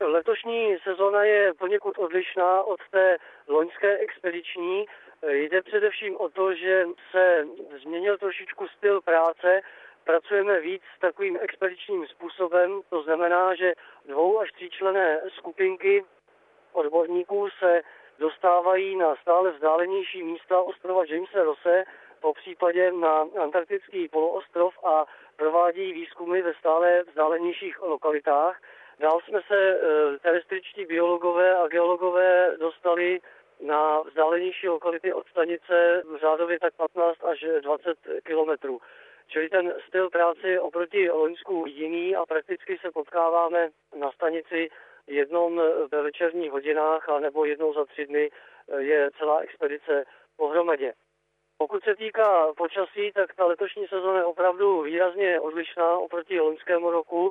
Letošní sezona je poněkud odlišná od té loňské expediční. Jde především o to, že se změnil trošičku styl práce. Pracujeme víc s takovým expedičním způsobem, to znamená, že 2- až 3členné skupinky odborníků se dostávají na stále vzdálenější místa ostrova Jamese Rosse, popřípadě na antarktický poloostrov a provádí výzkumy ve stále vzdálenějších lokalitách. Dál jsme se terestričtí biologové a geologové dostali na vzdálenější lokality od stanice řádově tak 15 až 20 kilometrů. Čili ten styl práce je oproti loňsku jiný a prakticky se potkáváme na stanici jednou ve večerních hodinách a nebo jednou za 3 dny je celá expedice pohromadě. Pokud se týká počasí, tak ta letošní sezóna je opravdu výrazně odlišná oproti loňskému roku.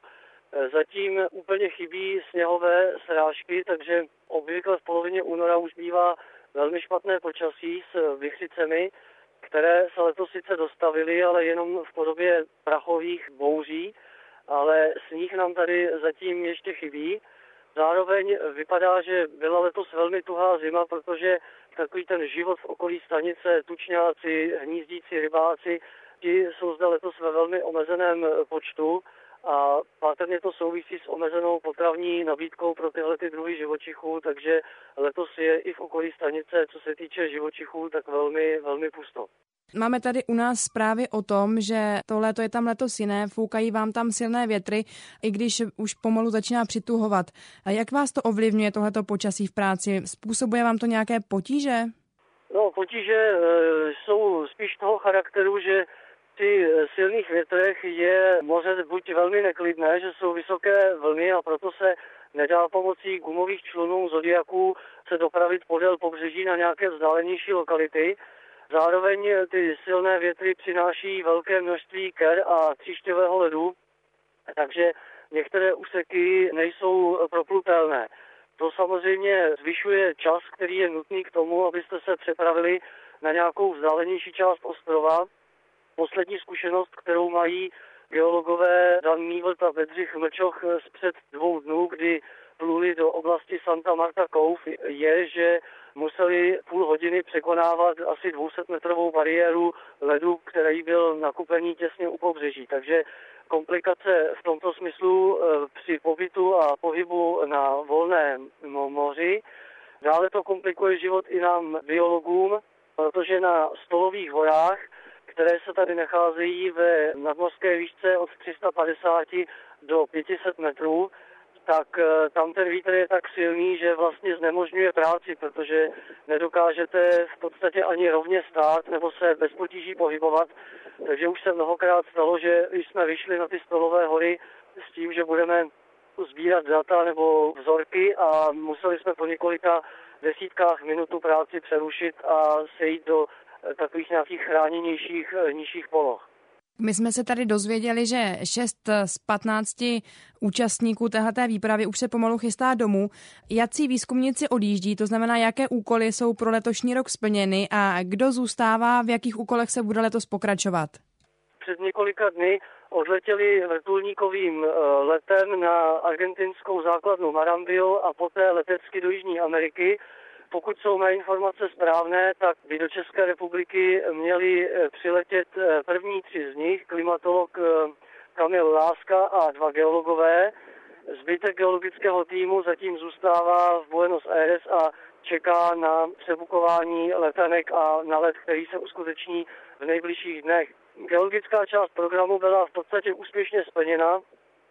Zatím úplně chybí sněhové srážky, takže obvykle v polovině února už bývá velmi špatné počasí s vichřicemi, které se letos sice dostavily, ale jenom v podobě prachových bouří, ale sníh nám tady zatím ještě chybí. Zároveň vypadá, že byla letos velmi tuhá zima, protože takový ten život v okolí stanice, tučňáci, hnízdící rybáci, ti jsou zde letos ve velmi omezeném počtu a patrně to souvisí s omezenou potravní nabídkou pro tyhle druhy živočichů, takže letos je i v okolí stanice, co se týče živočichů, tak velmi, velmi pusto. Máme tady u nás zprávy o tom, že to léto je tam letos jiné, foukají vám tam silné větry, i když už pomalu začíná přituhovat. A jak vás to ovlivňuje, tohleto počasí v práci? Způsobuje vám to nějaké potíže? No, potíže jsou spíš toho charakteru, že při silných větrech je moře buď velmi neklidné, že jsou vysoké vlny a proto se nedá pomocí gumových člunů zodiaků se dopravit podél pobřeží na nějaké vzdálenější lokality. Zároveň ty silné větry přináší velké množství ker a tříšťového ledu, takže některé úseky nejsou proplutelné. To samozřejmě zvyšuje čas, který je nutný k tomu, abyste se přepravili na nějakou vzdálenější část ostrova. Poslední zkušenost, kterou mají geologové Dan Mívrt a Bedřich Mlčoch zpřed 2 dnů, kdy pluli do oblasti Santa Marta Cove, je, že museli půl hodiny překonávat asi 200metrovou bariéru ledu, který byl nakupený těsně u pobřeží. Takže komplikace v tomto smyslu při pobytu a pohybu na volném moři. Dále to komplikuje život i nám biologům, protože na Stolových horách, které se tady nacházejí ve nadmořské výšce od 350 do 500 metrů, tak tam ten vítr je tak silný, že vlastně znemožňuje práci, protože nedokážete v podstatě ani rovně stát nebo se bez potíží pohybovat. Takže už se mnohokrát stalo, že když jsme vyšli na ty Stolové hory s tím, že budeme sbírat data nebo vzorky a museli jsme po několika desítkách minut tu práci přerušit a sejít do takových nějakých chráněnějších nižších poloh. My jsme se tady dozvěděli, že 6 z 15 účastníků téhleté výpravy už se pomalu chystá domů. Jací výzkumníci odjíždí, to znamená, jaké úkoly jsou pro letošní rok splněny a kdo zůstává, v jakých úkolech se bude letos pokračovat? Před několika dny odletěli vrtulníkovým letem na argentinskou základnu Marambio a poté letecky do Jižní Ameriky. Pokud jsou mé informace správné, tak by do České republiky měli přiletět první 3 z nich, klimatolog Kamil Láska a 2 geologové. Zbytek geologického týmu zatím zůstává v Buenos Aires a čeká na přebukování letenek a na let, který se uskuteční v nejbližších dnech. Geologická část programu byla v podstatě úspěšně splněna,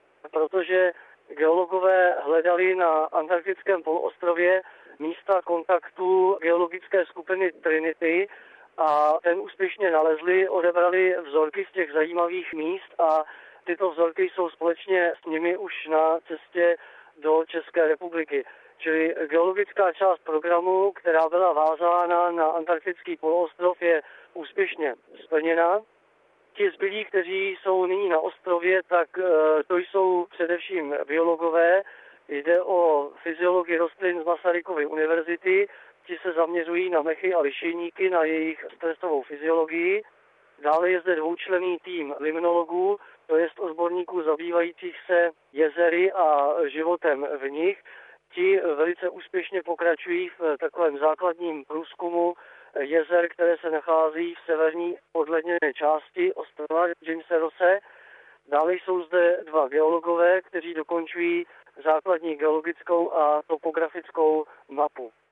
protože geologové hledali na antarktickém poloostrově místa kontaktu geologické skupiny Trinity a ten úspěšně nalezli, odebrali vzorky z těch zajímavých míst a tyto vzorky jsou společně s nimi už na cestě do České republiky. Čili geologická část programu, která byla vázána na antarktický poloostrov, je úspěšně splněna. Ti zbylí, kteří jsou nyní na ostrově, tak to jsou především biologové. Jde o fyziologii rostlin z Masarykovy univerzity. Ti se zaměřují na mechy a lišejníky, na jejich stresovou fyziologii. Dále je zde dvoučlenný tým limnologů, to jest odborníků zabývajících se jezery a životem v nich. Ti velice úspěšně pokračují v takovém základním průzkumu jezer, které se nachází v severní odledněné části ostrova Jamese Rosse. Dále jsou zde dva geologové, kteří dokončují základní geologickou a topografickou mapu.